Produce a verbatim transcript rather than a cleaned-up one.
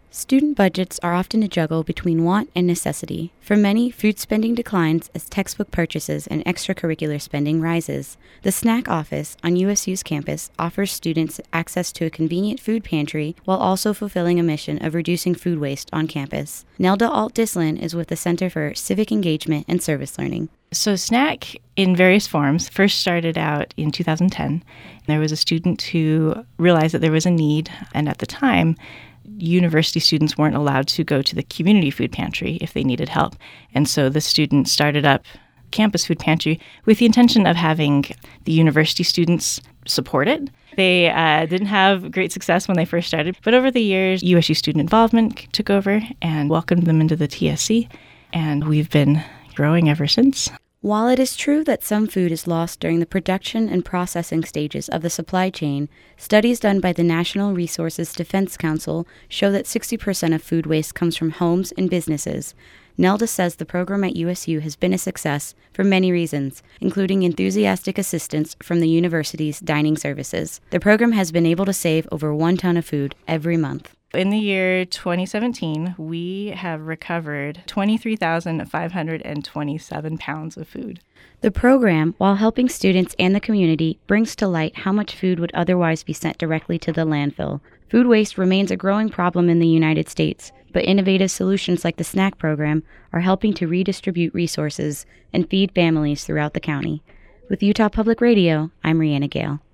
Student budgets are often a juggle between want and necessity. For many, food spending declines as textbook purchases and extracurricular spending rises. The Snack Office on U S U's campus offers students access to a convenient food pantry while also fulfilling a mission of reducing food waste on campus. Nelda Alt-Dislin is with the Center for Civic Engagement and Service Learning. So SNAC, in various forms, first started out in two thousand ten. There was a student who realized that there was a need, and at the time, university students weren't allowed to go to the community food pantry if they needed help. And so the student started up campus food pantry with the intention of having the university students support it. They uh, didn't have great success when they first started, but over the years, U S U Student Involvement took over and welcomed them into the T S C, and we've been growing ever since. While it is true that some food is lost during the production and processing stages of the supply chain, studies done by the National Resources Defense Council show that sixty percent of food waste comes from homes and businesses. Nelda says the program at U S U has been a success for many reasons, including enthusiastic assistance from the university's dining services. The program has been able to save over one ton of food every month. In the year twenty seventeen, we have recovered twenty-three thousand five hundred twenty-seven pounds of food. The program, while helping students and the community, brings to light how much food would otherwise be sent directly to the landfill. Food waste remains a growing problem in the United States, but innovative solutions like the SNAC program are helping to redistribute resources and feed families throughout the county. With Utah Public Radio, I'm Rihanna Gale.